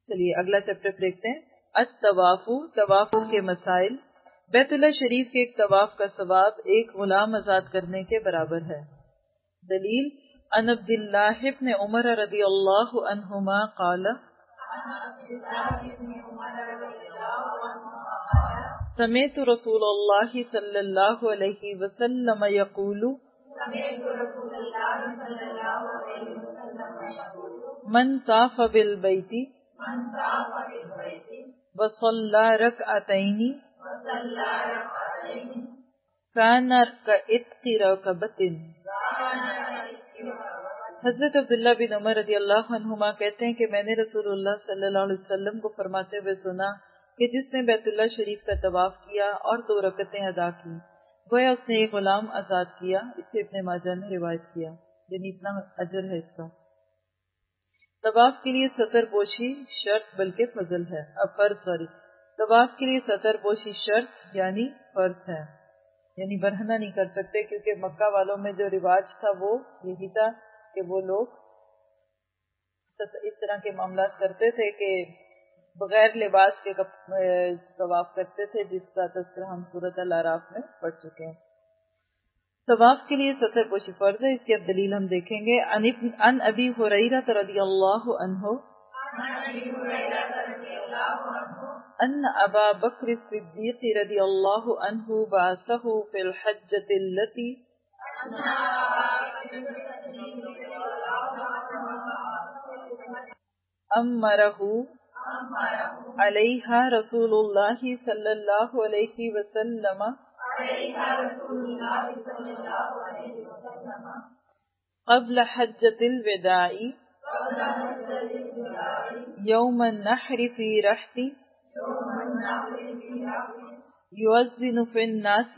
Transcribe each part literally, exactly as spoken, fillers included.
چلیے اگلا چیپٹر دیکھتے ہیں. الطواف، طواف کے مسائل. بیت اللہ شریف کے ایک طواف کا ثواب ایک غلام آزاد کرنے کے برابر ہے. دلیل ان عبد اللہ ابن عمر رضی اللہ عنہما قال سمعت رسول اللہ صلی اللہ علیہ وسلم یقول من طاف بالبیت وصلى ركعتين كان كعتق رقبة. حضرت عبداللہ بن عمر رضی اللہ عنہما کہتے ہیں کہ میں نے رسول اللہ صلی اللہ علیہ وسلم کو فرماتے ہوئے سنا کہ جس نے بیت اللہ شریف کا طواف کیا اور دو رکعتیں ادا کی گویا اس نے ایک غلام آزاد کیا. اسے ابن ماجہ نے روایت کیا. یعنی اتنا اجر ہے اس کا. طواف کے لیے ستر پوشی شرط بلکہ فضل ہے. اب فرض سوری طواف کے لیے ستر پوشی شرط یعنی فرض ہے، یعنی برہنہ نہیں کر سکتے، کیونکہ مکہ والوں میں جو رواج تھا وہ یہی تھا کہ وہ لوگ اس طرح کے معاملات کرتے تھے کہ بغیر لباس کے طواف کرتے تھے، جس کا تذکرہ ہم سورۃ الاعراف میں پڑھ چکے ہیں. طواف کے لیے ستر پوشی فرض ہے. اس کی اب دلیل ہم دیکھیں گے. ان ابی ہریرہ رضی اللہ عنہ ان ابا بکر الصدیق رضی اللہ عنہ بعثہ فی الحجۃ التی امرہ علیہا رسول اللہ صلی اللہ علیہ وسلم قبل حجۃ الوداع یوم النحر فی رحت یؤذن فی الناس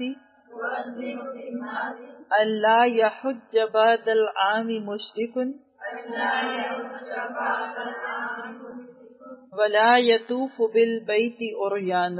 الا یحج بعد العام مشرک ولا یطوف بالبیت عریان.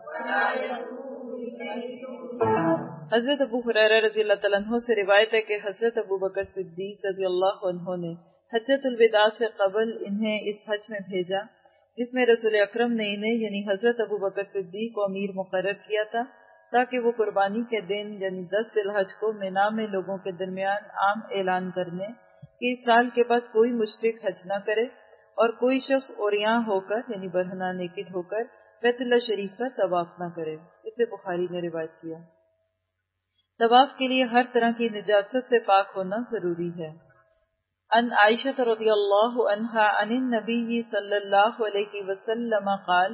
حضرت ابو ہریرہ رضی اللہ تعالیٰ عنہ سے روایت ہے کہ حضرت ابو بکر صدیق رضی اللہ عنہ نے حجۃ الوداع سے قبل انہیں اس حج میں بھیجا جس میں رسول اکرم نے انہیں یعنی حضرت ابو بکر صدیق کو امیر مقرر کیا تھا تاکہ وہ قربانی کے دن یعنی دس ذی الحج کو مینا میں لوگوں کے درمیان عام اعلان کرنے کہ اس سال کے بعد کوئی مشرک حج نہ کرے اور کوئی شخص عریاں ہو کر یعنی برہنہ نیکڈ ہو کر بیت اللہ شریف کا طواف نہ کرے. اسے بخاری نے روایت کیا. طواف کے لیے ہر طرح کی نجاست سے پاک ہونا ضروری ہے. ان عائشہ رضی اللہ عنہا عن النبی صلی اللہ علیہ وسلم قال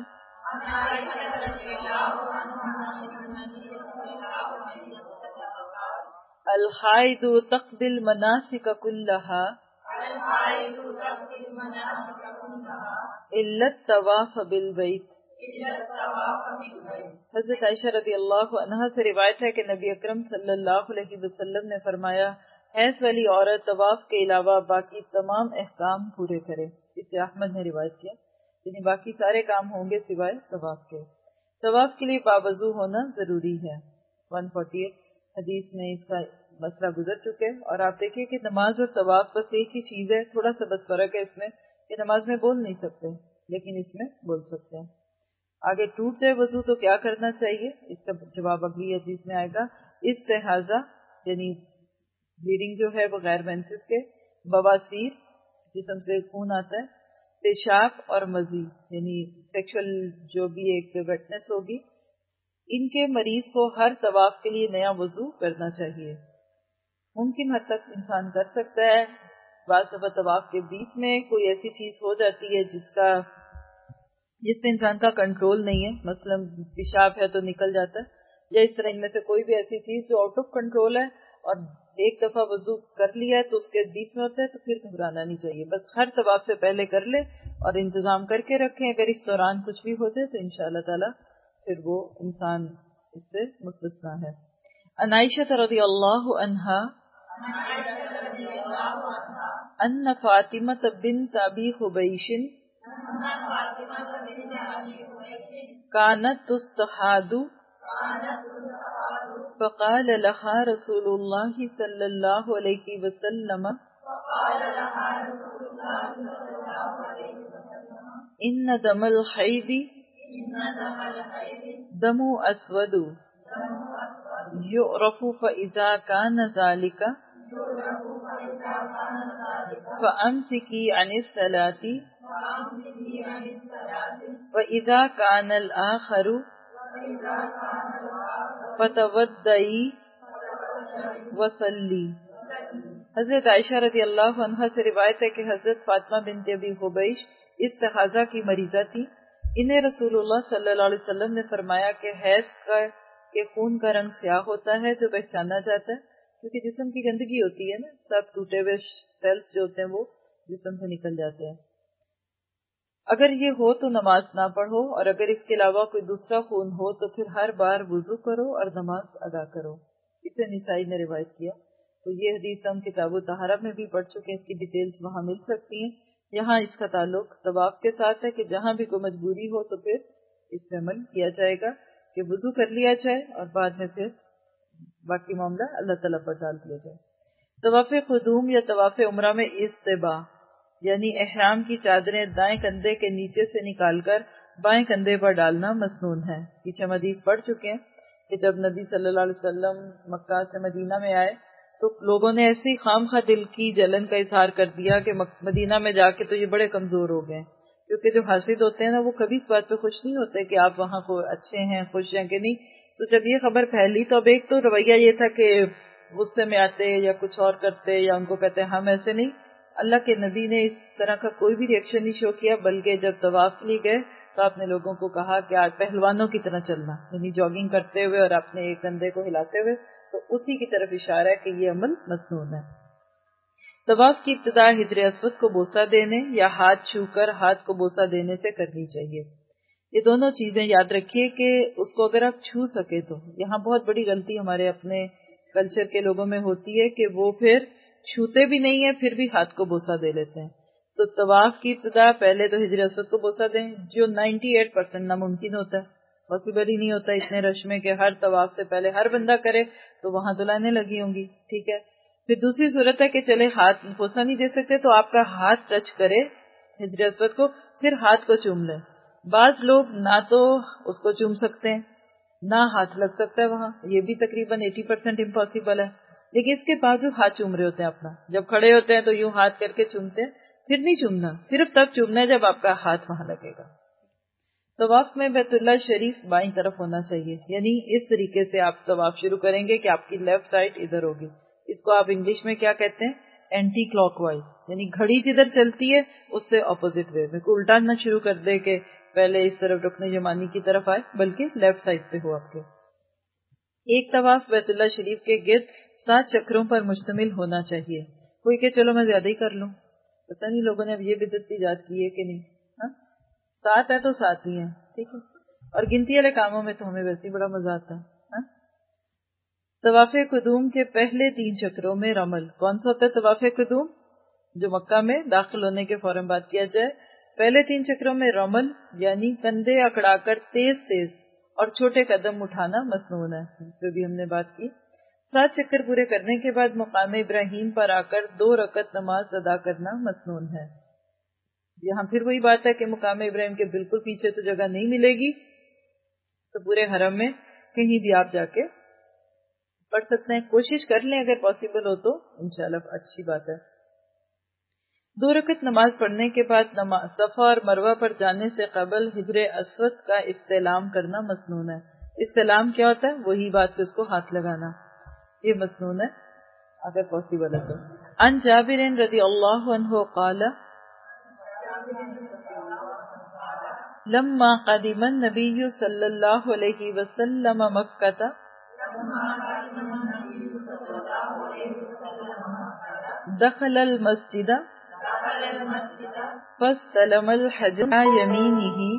الحائض تقضی المناسک کلہا الا الطواف بالبیت. حضرت عائشہ رضی اللہ عنہا سے روایت ہے کہ نبی اکرم صلی اللہ علیہ وسلم نے فرمایا حیض والی عورت طواف کے علاوہ باقی تمام احکام پورے کرے. اسے احمد نے روایت کیا. یعنی باقی سارے کام ہوں گے سوائے طواف کے. طواف کے لیے باوضو ہونا ضروری ہے. ایک سو اڑتالیس حدیث میں اس کا مسئلہ گزر چکے اور آپ دیکھیں کہ نماز اور طواف بس ایک ہی چیز ہے. تھوڑا سا بس فرق ہے اس میں کہ نماز میں بول نہیں سکتے لیکن اس میں بول سکتے ہیں. آگے ٹوٹ جائے وضو تو کیا کرنا چاہیے، اس کا جواب اگلی حدیث میں آئے گا. استحاضہ یعنی بلیڈنگ جو ہے وہ غیر مینسز کے، بواسیر جسم سے خون آتا ہے، پیشاب اور مزی یعنی سیکشل جو بھی ایک ویٹنس ہوگی، ان کے مریض کو ہر طواف کے لیے نیا وضو کرنا چاہیے. ممکن حد تک انسان کر سکتا ہے. بعض دفعہ طواف کے بیچ میں کوئی ایسی چیز ہو جاتی ہے جس کا جس پہ انسان کا کنٹرول نہیں ہے، مثلا پیشاب ہے تو نکل جاتا ہے، یا اس طرح ان میں سے کوئی بھی ایسی چیز جو آؤٹ آف کنٹرول ہے اور ایک دفعہ وضو کر لیا ہے تو اس کے بیچ میں ہوتا ہے تو پھر گھبرانا نہیں چاہیے. بس ہر طواف سے پہلے کر لے اور انتظام کر کے رکھیں. اگر اس دوران کچھ بھی ہو جائے تو انشاءاللہ تعالی پھر وہ انسان اس سے مستثنا ہے. عن عائشہ رضی اللہ عنہا ان فاطمہ بنت ابی حبیش كانت تستحاض فقال لها رسول الله صلى الله عليه وسلم ان دم الحیض دم اسود یعرف فاذا كان ذلك فامسکی عن الصلاة واذا كان الاخر فتودعی وصلی۔ حضرت عائشہ رضی اللہ عنہا سے روایت ہے کہ حضرت فاطمہ بنت ابی حبیش استحاضہ کی مریضہ تھی۔ انہیں رسول اللہ صلی اللہ علیہ وسلم نے فرمایا کہ حیض کا کہ خون کا رنگ سیاہ ہوتا ہے جو پہچانا جاتا ہے، کیونکہ جسم کی گندگی ہوتی ہے نا، سب ٹوٹے ہوئے سیلز جو ہوتے ہیں وہ جسم سے نکل جاتے ہیں۔ اگر یہ ہو تو نماز نہ پڑھو، اور اگر اس کے علاوہ کوئی دوسرا خون ہو تو پھر ہر بار وضو کرو اور نماز ادا کرو۔ اسے نسائی نے روایت کیا۔ تو یہ حدیث ہم کتاب الطہارہ میں بھی پڑھ چکے ہیں، اس کی ڈیٹیلز وہاں مل سکتی ہیں۔ یہاں اس کا تعلق طواف کے ساتھ ہے کہ جہاں بھی کوئی مجبوری ہو تو پھر اس پہ عمل کیا جائے گا کہ وضو کر لیا جائے اور بعد میں پھر باقی معاملہ اللہ تعالیٰ پر ڈال دیا جائے۔ طواف قدوم یا طواف عمرہ میں استباء یعنی احرام کی چادریں دائیں کندھے کے نیچے سے نکال کر بائیں کندھے پر ڈالنا مسنون ہے۔ پیچھے ہم حدیث پڑھ چکے ہیں کہ جب نبی صلی اللہ علیہ وسلم مکہ سے مدینہ میں آئے تو لوگوں نے ایسی خام خواہ دل کی جلن کا اظہار کر دیا کہ مدینہ میں جا کے تو یہ بڑے کمزور ہو گئے، کیونکہ جو حاسد ہوتے ہیں نا وہ کبھی اس بات پہ خوش نہیں ہوتے کہ آپ وہاں کو اچھے ہیں، خوش ہیں کہ نہیں۔ تو جب یہ خبر پھیلی تو اب ایک تو رویہ یہ تھا کہ غصے میں آتے یا کچھ اور کرتے یا ان کو کہتے ہم ایسے نہیں۔ اللہ کے نبی نے اس طرح کا کوئی بھی ریئیکشن نہیں شو کیا، بلکہ جب طواف کے لیے گئے تو آپ نے لوگوں کو کہا کہ آج پہلوانوں کی طرح چلنا، یعنی جاگنگ کرتے ہوئے اور اپنے ایک کندھے کو ہلاتے ہوئے، تو اسی کی طرف اشارہ ہے کہ یہ عمل مسنون ہے۔ طواف کی ابتدا حجر اسود کو بوسہ دینے یا ہاتھ چھو کر ہاتھ کو بوسہ دینے سے کرنی چاہیے۔ یہ دونوں چیزیں یاد رکھیے کہ اس کو اگر آپ چھو سکے تو، یہاں بہت بڑی غلطی ہمارے اپنے کلچر کے لوگوں میں ہوتی ہے کہ وہ پھر چھوتے بھی نہیں ہیں پھر بھی ہاتھ کو بوسہ دے لیتے ہیں۔ تو طواف کی ابتدا پہلے تو حجر اسود کو بوسہ دیں، جو نائنٹی ایٹ پرسینٹ ناممکن ہوتا ہے، پاسبل ہی نہیں ہوتا اتنے رش میں کہ ہر طواف سے پہلے ہر بندہ کرے، تو وہاں تو لائنیں لگی ہوں گی، ٹھیک ہے۔ پھر دوسری صورت ہے کہ چلے ہاتھ بوسہ نہیں دے سکتے تو آپ کا ہاتھ ٹچ کرے حجر اسود کو، پھر ہاتھ کو چوم لیں۔ بعض لوگ نہ تو اس کو چوم سکتے ہیں نہ ہاتھ لگ سکتا ہے وہاں، یہ بھی تقریباً ایٹی پرسینٹ امپاسبل ہے، لیکن اس کے باوجود ہاتھ چوم رہے ہوتے ہیں اپنا۔ جب کھڑے ہوتے ہیں تو یوں ہاتھ کر کے چومتے ہیں، پھر نہیں چومنا، صرف تب چومنا ہے جب آپ کا ہاتھ وہاں لگے گا۔ طواف میں بیت اللہ شریف بائیں طرف ہونا چاہیے، یعنی اس طریقے سے آپ طواف شروع کریں گے کہ آپ کی لیفٹ سائڈ ادھر ہوگی۔ اس کو آپ انگلش میں کیا کہتے ہیں؟ اینٹی کلاک وائز، یعنی گھڑی جدھر چلتی ہے اس سے اپوزٹ وے میں، کوئی الٹا نہ شروع کر دے کہ پہلے اس طرف رکن یمانی کی طرف آئے، بلکہ لیفٹ سائڈ پہ ہو آپ کے۔ ایک طواف بیت اللہ شریف کے گرد سات چکروں پر مشتمل ہونا چاہیے۔ کوئی کہ چلو میں زیادہ ہی کر لوں، پتہ نہیں لوگوں نے اب یہ بدعت ایجاد کی ہے کہ نہیں۔ ہاں سات ہے تو سات ہی ہیں، ٹھیک ہے، اور گنتی والے کاموں میں تو ہمیں ویسے ہی بڑا مزہ آتا ہے۔ طواف قدوم کے پہلے تین چکروں میں رمل، کون سا ہوتا ہے طواف قدوم؟ جو مکہ میں داخل ہونے کے فوراً بعد کیا جائے۔ پہلے تین چکروں میں رمل یعنی کندھے اکڑا کر تیز تیز اور چھوٹے قدم اٹھانا مسنون ہے، جس پہ بھی ہم نے بات کی۔ سات چکر پورے کرنے کے بعد مقام ابراہیم پر آ کر دو رکعت نماز ادا کرنا مسنون ہے۔ یہاں پھر وہی بات ہے کہ مقام ابراہیم کے بالکل پیچھے تو جگہ نہیں ملے گی، تو پورے حرم میں کہیں بھی آپ جا کے پڑھ سکتے ہیں، کوشش کر لیں اگر پاسبل ہو تو انشاءاللہ اچھی بات ہے۔ دو رکعت نماز پڑھنے کے بعد صفا اور مروہ پر جانے سے قبل حجر اسود کا استعلام کرنا مسنون ہے۔ استعلام کیا ہوتا ہے؟ وہی بات کہ اس کو ہاتھ لگانا، یہ مسنون ہے اگر پاسبل ہے تو۔ عن جابر رضی اللہ عنہ قال لما قدم النبی صلی اللہ علیہ وسلم مکہ دخل المسجد فاستلم الحجر على يمينه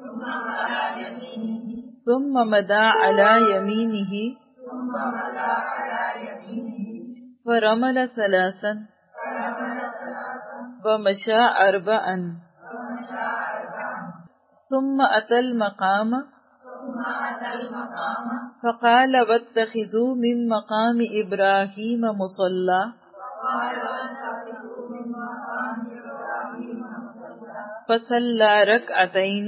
ثم مدى على يمينه فرمل ثلاثا ومشى أربعا ثم أتى المقام فقال واتخذوا من مقام إبراهيم مصلى فصلى ركعتين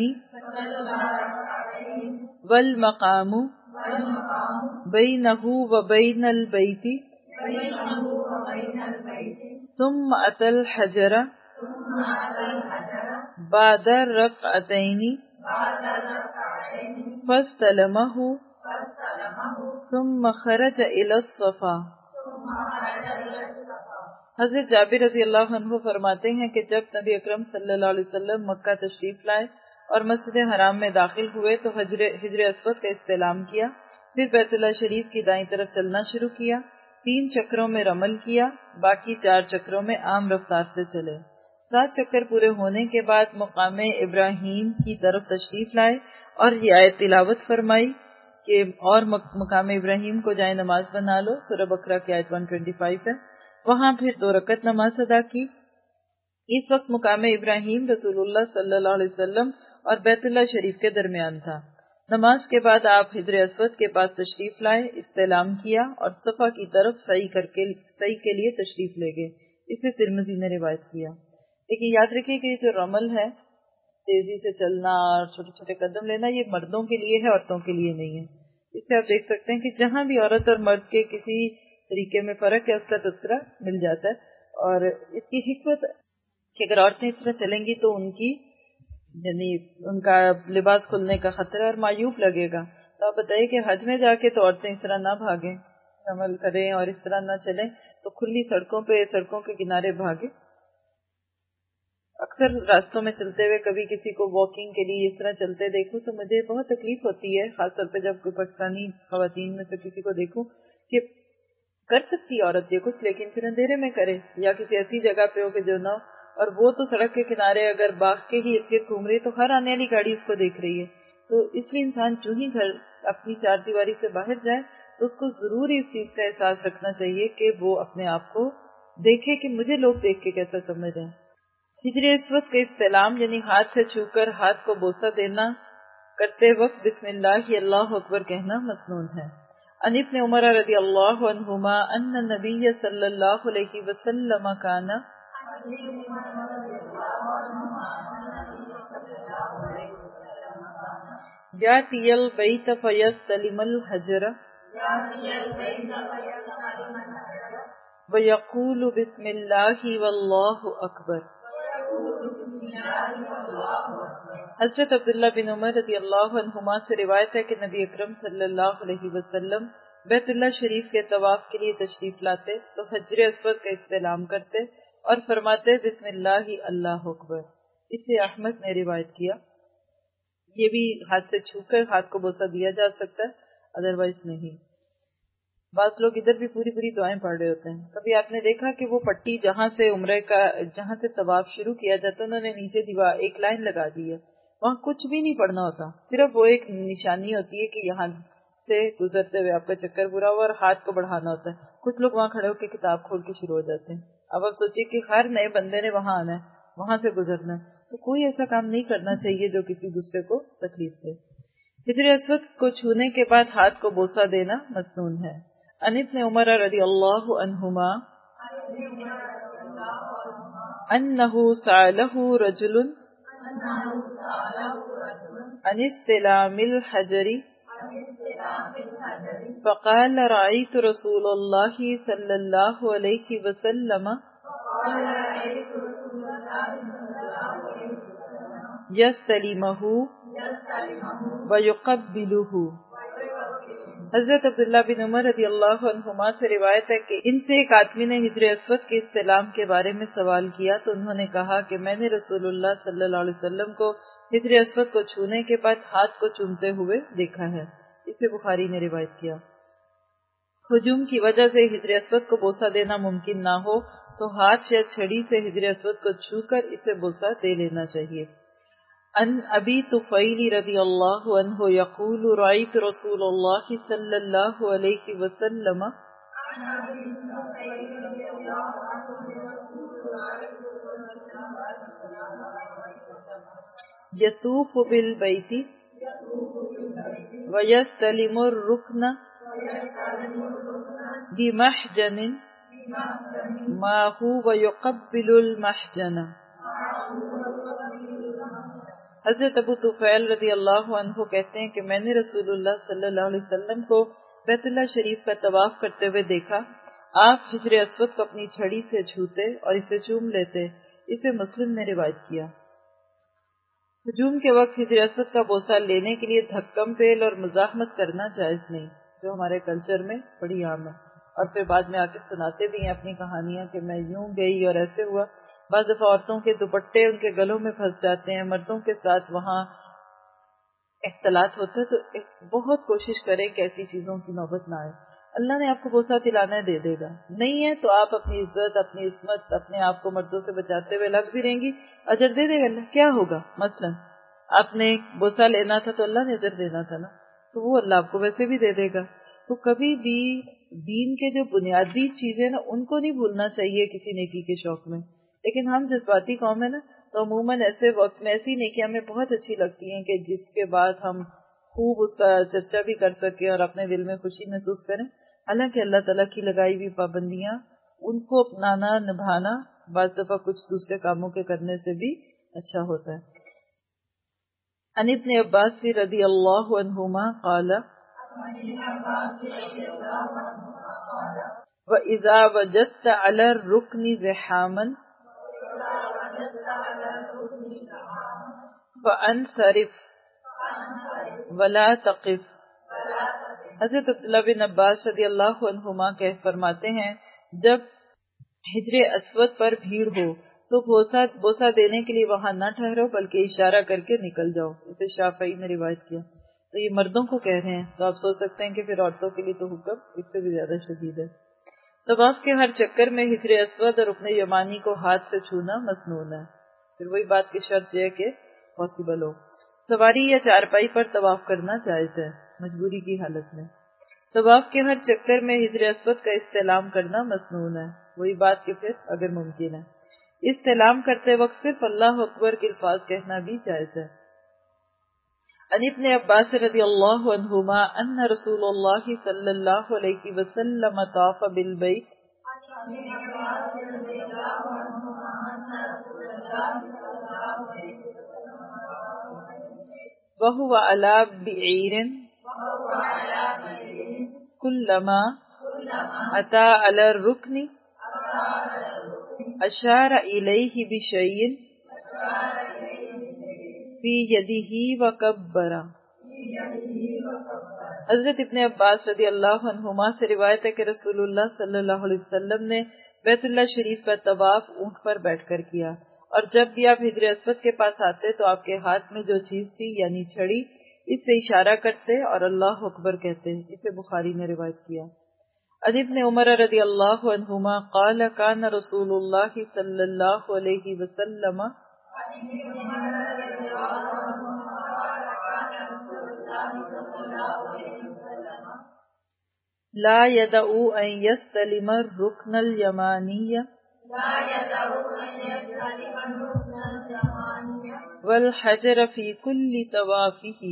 والمقام بينه وبين البيت ثم أتى الحجر بعد الركعتين فاستلمه ثم خرج إلى الصفا۔ حضرت جابر رضی اللہ عنہ فرماتے ہیں کہ جب نبی اکرم صلی اللہ علیہ وسلم مکہ تشریف لائے اور مسجد حرام میں داخل ہوئے تو حجر حجر اسود کا استعلام کیا، پھر بیت اللہ شریف کی دائیں طرف چلنا شروع کیا، تین چکروں میں رمل کیا، باقی چار چکروں میں عام رفتار سے چلے۔ سات چکر پورے ہونے کے بعد مقام ابراہیم کی طرف تشریف لائے اور یہ آیت تلاوت فرمائی کہ اور مقام ابراہیم کو جائے نماز بنا لو، سورہ بقرہ کی آیت ایک سو پچیس ہے۔ وہاں پھر دو رکعت نماز ادا کی۔ اس وقت مقام ابراہیم رسول اللہ صلی اللہ علیہ وسلم اور بیت اللہ شریف کے درمیان تھا۔ نماز کے بعد آپ حجر اسود کے پاس تشریف لائے، استعلام کیا اور صفا کی طرف سعی کر کے سعی کے لیے تشریف لے گئے۔ اسے ترمذی نے روایت کیا۔ لیکن یاد رکھیے کہ جو رمل ہے، تیزی سے چلنا اور چھوٹے چھوٹے قدم لینا، یہ مردوں کے لیے ہے، عورتوں کے لیے نہیں ہے۔ اس سے آپ دیکھ سکتے ہیں کہ جہاں بھی عورت اور مرد کے کسی طریقے میں فرق ہے اس کا تذکرہ مل جاتا ہے۔ اور اس کی حکمت کہ اگر عورتیں اس طرح چلیں گی تو ان کی یعنی ان کا لباس کھلنے کا خطرہ اور معیوب لگے گا۔ تو آپ بتائیے کہ حج میں جا کے تو عورتیں اس طرح نہ بھاگیں، عمل کریں اور اس طرح نہ چلیں، تو کھلی سڑکوں پہ سڑکوں کے کنارے بھاگیں۔ اکثر راستوں میں چلتے ہوئے کبھی کسی کو واکنگ کے لیے اس طرح چلتے دیکھوں تو مجھے بہت تکلیف ہوتی ہے، خاص طور پہ جب کوئی پاکستانی خواتین میں سے کسی کو دیکھوں کہ کر سکتی عورت یہ کچھ لیکن پھر اندھیرے میں کرے یا کسی ایسی جگہ پہ ہو کہ جو نہ ہو، اور وہ تو سڑک کے کنارے اگر باغ کے ہی ارد گرد گھوم رہی تو ہر آنے والی گاڑی اس کو دیکھ رہی ہے۔ تو اس لیے انسان جو ہی گھر اپنی چار دیواری سے باہر جائے تو اس کو ضروری اس چیز کا احساس رکھنا چاہیے کہ وہ اپنے آپ کو دیکھے کہ مجھے لوگ دیکھ کے کیسا سمجھ رہے ہیں۔ حجر اسود کا استعلام یعنی ہاتھ سے چھو کر ہاتھ کو بوسہ دینا کرتے وقت بسم اللہ اللہ اکبر کہنا مسنون ہے۔ عن ابن عمر رضی اللہ عنہما ان نبی صلی اللہ علیہ وسلم کانا یاتی البیت فیستلم الحجر ویقول بسم اللہ واللہ اکبر۔ حضرت عبداللہ بن عمر رضی اللہ عنہما سے روایت ہے کہ نبی اکرم صلی اللہ علیہ وسلم بیت اللہ شریف کے طواف کے لیے تشریف لاتے تو حجر اسود کا استعلام کرتے اور فرماتے بسم اللہ اللہ اکبر۔ اسے احمد نے روایت کیا۔ یہ بھی ہاتھ سے چھو کر ہاتھ کو بوسہ دیا جا سکتا ہے، ادروائز نہیں۔ بعض لوگ ادھر بھی پوری پوری دعائیں پڑھ رہے ہوتے ہیں۔ کبھی آپ نے دیکھا کہ وہ پٹی جہاں سے عمرے کا جہاں سے طواف شروع کیا جاتا ہے انہوں نے نیچے دیوار ایک لائن لگا دی ہے، وہاں کچھ بھی نہیں پڑھنا ہوتا، صرف وہ ایک نشانی ہوتی ہے کہ یہاں سے گزرتے ہوئے آپ کا چکر پورا ہوا اور ہاتھ کو بڑھانا ہوتا ہے۔ کچھ لوگ وہاں کھڑے ہو کے کتاب کھول کے شروع ہو جاتے ہیں۔ اب آپ سوچیے کہ ہر نئے بندے نے وہاں آنا ہے، وہاں سے گزرنا ہے، تو کوئی ایسا کام نہیں کرنا چاہیے جو کسی دوسرے کو تکلیف دے۔ حجر اسود کو چھونے کے بعد ہاتھ کو بوسہ دینا مسنون ہے۔ عن ابن عمر رضی اللہ عنہما انہ سألہ رجل عن استلام الحجر فقال رأيت رسول اللہ صلی اللہ علیہ وسلم یستلمہ ویقبلہ۔ حضرت عبداللہ بن عمر رضی اللہ عنہما سے روایت ہے کہ ان سے ایک آدمی نے حجر اسود کے استعلام کے بارے میں سوال کیا تو انہوں نے کہا کہ میں نے رسول اللہ صلی اللہ علیہ وسلم کو حجر اسود کو چھونے کے بعد ہاتھ کو چومتے ہوئے دیکھا ہے۔ اسے بخاری نے روایت کیا۔ ہجوم کی وجہ سے حجر اسود کو بوسہ دینا ممکن نہ ہو تو ہاتھ یا چھڑی سے حجر اسود کو چھو کر اسے بوسہ دے لینا چاہیے۔ ان ابی طفیل رضی اللہ عنہ یقول رأیت رسول اللہ صلی اللہ علیہ وسلم یطوف بالبیت ویستلم الرکن بمحجن माहू व युक़ब्बिलुल महजना। हजरत अबू तुफैल रज़ी अल्लाहु अन्हु कहते हैं कि मैंने रसूलुल्लाह सल्लल्लाहु अलैहि वसल्लम को बैतुल्लाह शरीफ का तवाफ करते हुए देखा। आप हिजर अस्वद को अपनी छड़ी से छूते और इसे चूम लेते। इसे मुस्लिम ने रिवायत किया। हुजूम के वक्त हिजर अस्वद का बोसा लेने के लिए धक्कम पेल और मुजाहमत करना जायज नहीं, जो हमारे कल्चर में बड़ी आम है, और फिर बाद में आके सुनाते भी हैं अपनी कहानियां कि मैं यूं गई और ऐसे हुआ। बाद दफा औरतों के दुपट्टे उनके गलों में फंस जाते हैं, मर्दों के साथ वहाँ इख्तलात होता है, तो एक बहुत कोशिश करें कि ऐसी चीजों की नौबत ना आए। अल्लाह ने आपको बोसा दिलाना है, दे देगा। नहीं है तो आप अपनी इज्जत, अपनी इस्मत, अपने आप को मर्दों से बचाते हुए लग भी रहेंगी, अजर दे देगा अल्लाह। क्या होगा? मसलन आपने बोसा लेना था तो अल्लाह ने अजर देना था ना, तो वो अल्लाह आपको वैसे भी दे देगा। तो कभी भी दीन के जो बुनियादी चीजें ना, उनको नहीं भूलना चाहिए किसी नेकी के शौक में। लेकिन हम जज्बाती कौम है ना, तो अमूमन ऐसे वक्त में ऐसी नेकियां हमें बहुत अच्छी लगती हैं कि जिसके बाद हम खूब उसका चर्चा भी कर सके और अपने दिल में खुशी महसूस करें। हालांकि अल्लाह ताला की लगाई हुई पाबंदियां, उनको अपनाना, निभाना बाज़ दफा कुछ दूसरे कामों के करने से भी अच्छा होता है। अन इब्न अब्बास रज़ी अल्लाहु अन्हुमा क़ाला व इज़ा वजदत अला रुक्नि ज़हामन फ़अनसरिफ वला तक़िफ। हज़रत अब्दुल्लाह बिन अब्बास रज़ी अल्लाहु अन्हुमा कह फरमाते हैं, जब हिजरे अस्वद पर भीड़ हो तो बोसा बोसा देने के लिए वहां न ठहरो, बल्कि इशारा करके निकल जाओ। इसे शाफई ने रिवायत किया। तो ये मर्दों को कह रहे हैं, तो आप सोच सकते हैं कि फिर औरतों के लिए तो हुक्म इससे भी ज्यादा शदीद है। तवाफ के हर चक्कर में हिजरे अस्वद और रुकने यमानी को हाथ से छूना मसनून है। फिर वही बात की शर्त है कि पॉसिबल हो। सवारी या चारपाई पर तवाफ करना जायज है मजबूरी की हालत में। तवाफ के हर चक्कर में हिजरे अस्वद का इस्तेलाम करना मसनून है, वही बात कि फिर अगर मुमकिन है। इस्तेलाम करते वक्त सिर्फ अल्लाह अकबर के अल्फाज कहना भी जायज है। अन इब्न अब्बास रज़ियल्लाहु अन्हुमा अन्ना रसूलुल्लाह सल्लल्लाहु अलैहि वसल्लम ताफ़ बिल बैत व हुवा अला बिईरिन कुल्लमा अता अला रुक्नि अशारा इलैहि बिशैइन फी यदिही व कब्बरा। हजरत इब्ने अब्बास रज़ी अल्लाहु अन्हुमा से रिवायत है कि रसूलुल्लाह सल्लल्लाहु अलैहि वसल्लम ने बैतुल्लाह शरीफ का तवाफ ऊंट पर बैठकर किया, और जब भी आप हिजर अस्वद के पास आते तो आपके हाथ में जो चीज थी यानी छड़ी, इससे इशारा करते और अल्लाह अकबर कहते। इसे बुखारी ने रिवायत किया। अन इब्न उमर रज़ी अल्लाहु अन्हुमा क़ाल कान रसूलुल्लाह सल्लल्लाहु अलैहि वसल्लम ला यदउ अन यस्तलिम रुक्नल यमानिय वल हजर फी कुल्ली तवाफिही।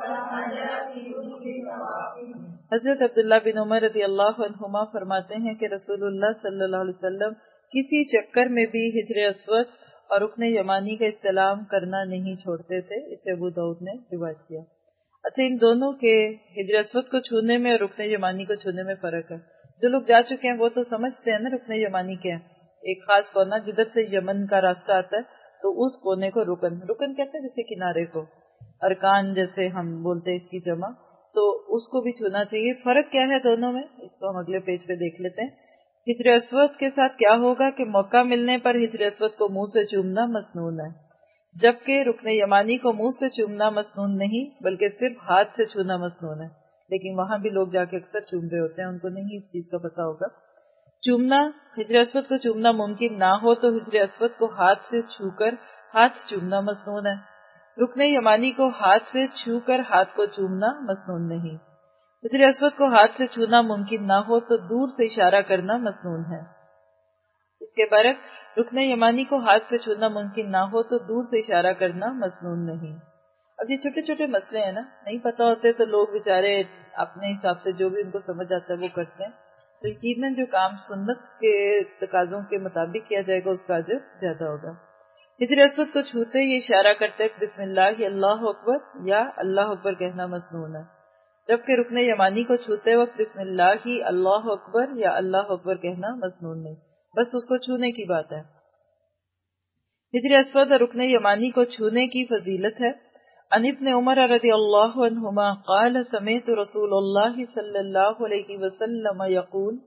हजरत अब्दुल्लाह बिन उमर रज़ी अल्लाहु अन्हुमा फरमाते हैं कि रसूलुल्लाह सल्लल्लाहु अलैहि वसल्लम किसी चक्कर में भी हिजर अस्वद और रुकने यमानी का इस्तेलाम करना नहीं छोड़ते थे। इसे अबू दाऊद ने रिवायत किया। अच्छा, इन दोनों के हिजर अस्वद को छूने में और रुकने यमानी को छूने में फर्क है। जो लोग जा चुके हैं वो तो समझते हैं ना रुकने यमानी क्या है। एक खास कोना जिधर से यमन का रास्ता आता है, तो उस कोने को रुकन रुकन कहते हैं, जैसे किनारे को अरकान जैसे हम बोलते हैं इसकी जमा, तो उसको भी छूना चाहिए। फर्क क्या है दोनों में, इसको हम अगले पेज पे देख लेते हैं। हिजर अस्वद के साथ क्या होगा कि मौका मिलने पर हिजर अस्वद को मुंह से चूमना मसनून है, जबकि रुकने यमानी को मुंह से चूमना मसनून नहीं बल्कि सिर्फ हाथ से छूना मसनून है। लेकिन वहां भी लोग जाके अक्सर चूम रहे होते हैं, उनको नहीं इस चीज का पता होगा। चूमना, हिजर अस्वद को चूमना मुमकिन ना हो तो हिजर अस्वद को हाथ से छूकर हाथ चूमना मसनून है। रुकने यमानी को हाथ से छूकर हाथ को चूमना मसनून नहीं। हिजर अस्वद को हाथ से छूना मुमकिन ना हो तो दूर से इशारा करना मसनून है। इसके बरक रुकने यमानी को हाथ से छूना मुमकिन ना हो तो दूर से इशारा करना मसनून नहीं। अब ये छोटे छोटे मसले हैं ना, नहीं पता होते तो लोग बेचारे अपने हिसाब से जो भी उनको समझ आता है वो करते हैं। تو یقیناً جو کام سنت کے تقاضوں کے مطابق کیا جائے گا اس کا اجر زیادہ ہوگا۔ حجر اسود کو چھوتے یہ اشارہ کرتے ہیں بسم اللہ اللہ اکبر یا اللہ اکبر کہنا مسنون ہے، جبکہ رکن یمانی کو چھوتے وقت بسم اللہ ہی اللہ اکبر یا اللہ اکبر کہنا مسنون نہیں، بس اس کو چھونے کی بات ہے۔ حجر اسود اور رکن یمانی کو چھونے کی فضیلت ہے۔ عن ابن عمر رضی اللہ عنہما قال سمعت رسول اللہ صلی اللہ علیہ وسلم یقول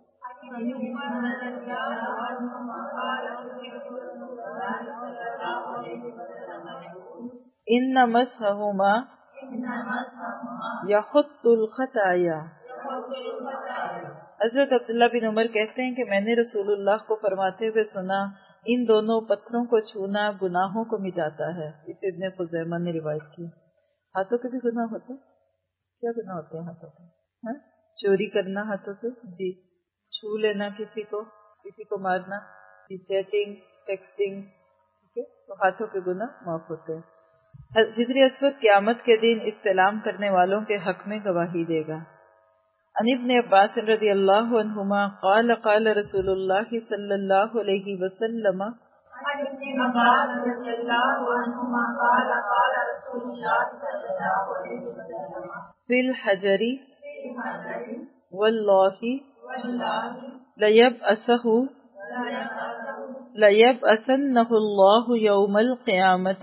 ان مسحهما یحط الخطایا۔ حضرت عبداللہ بن عمر کہتے ہیں کہ میں نے رسول اللہ کو فرماتے ہوئے سنا، ان دونوں پتھروں کو چھونا گناہوں کو مٹاتا ہے۔ اس ابن خزیمہ نے روایت کی۔ ہاتھوں کے بھی گناہ ہوتے ہیں؟ کیا گناہ ہوتے ہیں ہاتھوں کے؟ ہاں؟ چوری کرنا ہاتھوں سے، جی، چھو لینا کسی کو، کسی کو مارنا، جی، چیٹنگ، ٹیکسٹنگ، ٹھیک ہے، تو ہاتھوں کے گناہ معاف ہوتے ہیں۔ حجر اسود قیامت کے دن استلام کرنے والوں کے حق میں گواہی دے گا۔ عن ابن عباس رضی اللہ عنہما قال قال رسول اللہ صلی اللہ علیہ وسلم فی الحجر واللہ لیبعثہ لیبعثنہ اللہ یوم القیامت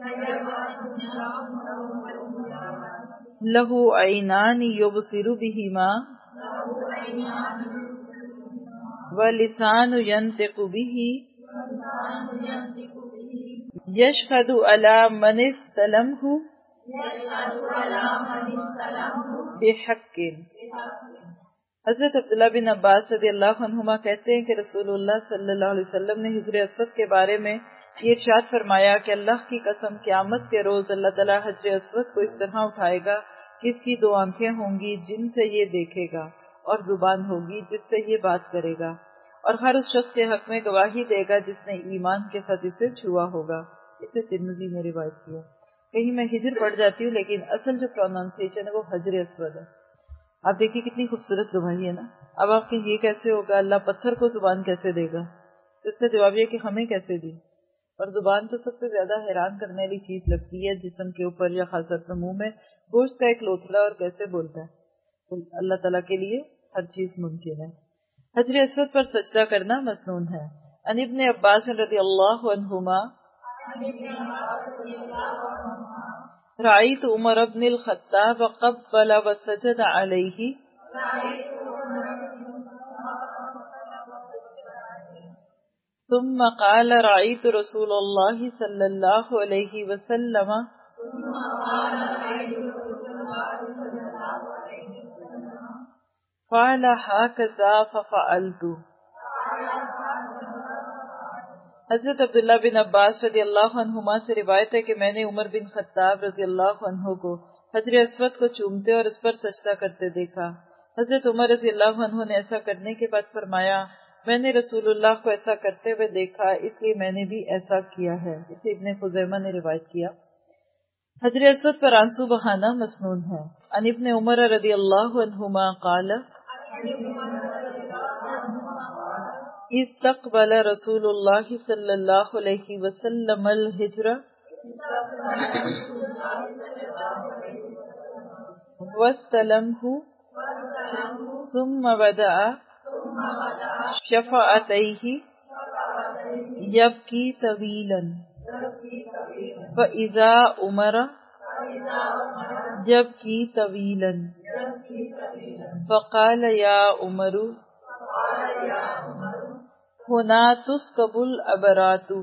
لہ عینان یبصر بہما ولسان ینطق بہ یشہد علی من استلمہ بحق۔ حضرت عبداللہ بن عباس رضی اللہ عنہما کہتے ہیں کہ رسول اللہ صلی اللہ علیہ وسلم نے حجر اسود کے بارے میں یہ ارشاد فرمایا کہ اللہ کی قسم قیامت کے روز اللہ تعالیٰ حجر اسود کو اس طرح اٹھائے گا کہ اس کی دو آنکھیں ہوں گی جن سے یہ دیکھے گا، اور زبان ہوگی جس سے یہ بات کرے گا، اور ہر اس شخص کے حق میں گواہی دے گا جس نے ایمان کے ساتھ اسے چھوا ہوگا۔ اسے ترمذی میں روایت کیا۔ کہیں میں ہجر پڑھ جاتی ہوں لیکن اصل جو پروننسیشن ہے وہ حجر اسود ہے۔ آپ دیکھیے کتنی خوبصورت گواہی ہے نا۔ اب آپ کے یہ کیسے ہوگا، اللہ پتھر کو زبان کیسے دے گا؟ تو اس کا جواب یہ کہ ہمیں کیسے دی۔ اور زبان تو سب سے زیادہ حیران کرنے والی چیز لگتی ہے جسم کے اوپر یا خاص طور پر منہ میں، گوشت کا ایک لوتھڑا اور کیسے بولتا ہے۔ تو اللہ تعالیٰ کے لیے ہر چیز ممکن ہے۔ حجر اسود پر سجدہ کرنا مسنون ہے۔ عن ابن عباس رضی اللہ عنہما رأیت عمر بن الخطاب قبل وسجد علیہ ثم قال رأيت رسول الله صلى الله عليه وسلم فعل هكذا ففعلت۔ حضرت عبداللہ بن عباس رضی اللہ عنہما سے روایت ہے کہ میں نے عمر بن خطاب رضی اللہ عنہ کو حجر اسود کو چومتے اور اس پر سجدہ کرتے دیکھا۔ حضرت عمر رضی اللہ عنہ نے ایسا کرنے کے بعد فرمایا، میں نے رسول اللہ کو ایسا کرتے ہوئے دیکھا اس لیے میں نے بھی ایسا کیا ہے۔ اسے ابن خزیمہ نے روایت کیا۔ حجر اسود پر آنسو بہانا مسنون ہے۔ عن ابن عمر رضی اللہ عنہما قال استقبل رسول اللہ صلی اللہ علیہ وسلم الحجر واستلمہ ثم بدأ شفعتیہ یبکی طویلا فإذا عمر یبکی طویلا فقال یا عمر ہنا تسکب العبرات۔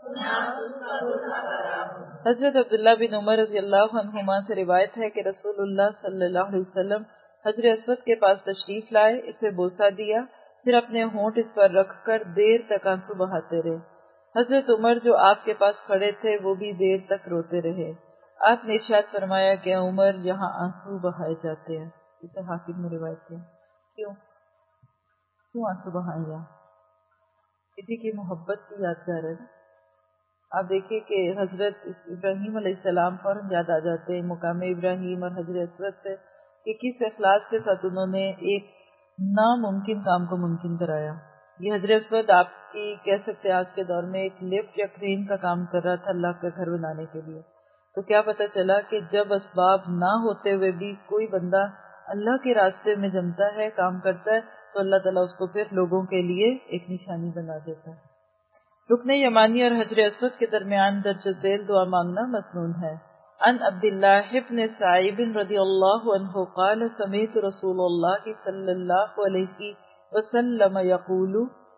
حضرت عبداللہ بن عمر رضی اللہ عنہما سے روایت ہے کہ رسول اللہ صلی اللہ علیہ وسلم حجر اسود کے پاس تشریف لائے، اسے بوسہ دیا، پھر اپنے ہونٹ اس پر رکھ کر دیر تک آنسو بہاتے رہے۔ حضرت عمر جو آپ کے پاس کھڑے تھے وہ بھی دیر تک روتے رہے۔ آپ نے ارشاد فرمایا کہ عمر یہاں آنسو بہائے جاتے ہیں۔ اسے حاکم نے روایت کیا۔ کیوں کیوں آنسو بہائیں گا؟ کسی کی محبت کی یادگار ہے۔ آپ دیکھیں کہ حضرت ابراہیم علیہ السلام فوراً یاد آ جاتے ہیں مقام ابراہیم اور حجر اسود سے کہ کس اخلاص کے ساتھ انہوں نے ایک ناممکن کام کو ممکن کرایا۔ یہ حضرت اسود آپ کی کہہ سکتے ہیں آج کے دور میں ایک لفٹ یا کرین کا کام کر رہا تھا اللہ کا گھر بنانے کے لیے، تو کیا پتہ چلا کہ جب اسباب نہ ہوتے ہوئے بھی کوئی بندہ اللہ کے راستے میں جمتا ہے، کام کرتا ہے، تو اللہ تعالیٰ اس کو پھر لوگوں کے لیے ایک نشانی بنا دیتا ہے۔ رکن یمانی اور حجر اسود کے درمیان درج ذیل دعا مانگنا مسنون ہے۔ عن عبداللہ بن سعیب رضی اللہ عنہ قال سمعت رسول اللہ صلی اللہ علیہ وسلم یقول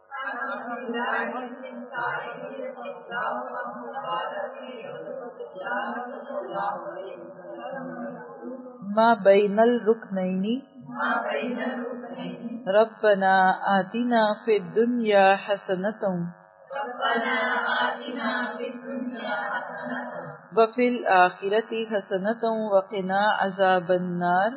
ما بین الرکنین ربنا آتنا فی الدنیا حسنۃ وفی الآخرۃ حسنۃ وقنا عذاب النار۔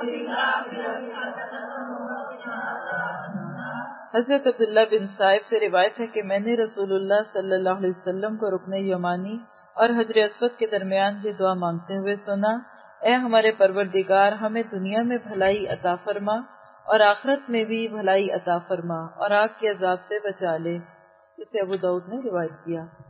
حضرت عبداللہ بن صائب سے روایت ہے کہ میں نے رسول اللہ صلی اللہ علیہ وسلم کو رکن یمانی اور حجر اسود کے درمیان یہ دعا مانگتے ہوئے سنا، اے ہمارے پروردگار ہمیں دنیا میں بھلائی عطا فرما اور آخرت میں بھی بھلائی عطا فرما اور آگ کے عذاب سے بچا لے۔ اسے ابو داؤد نے روایت کیا۔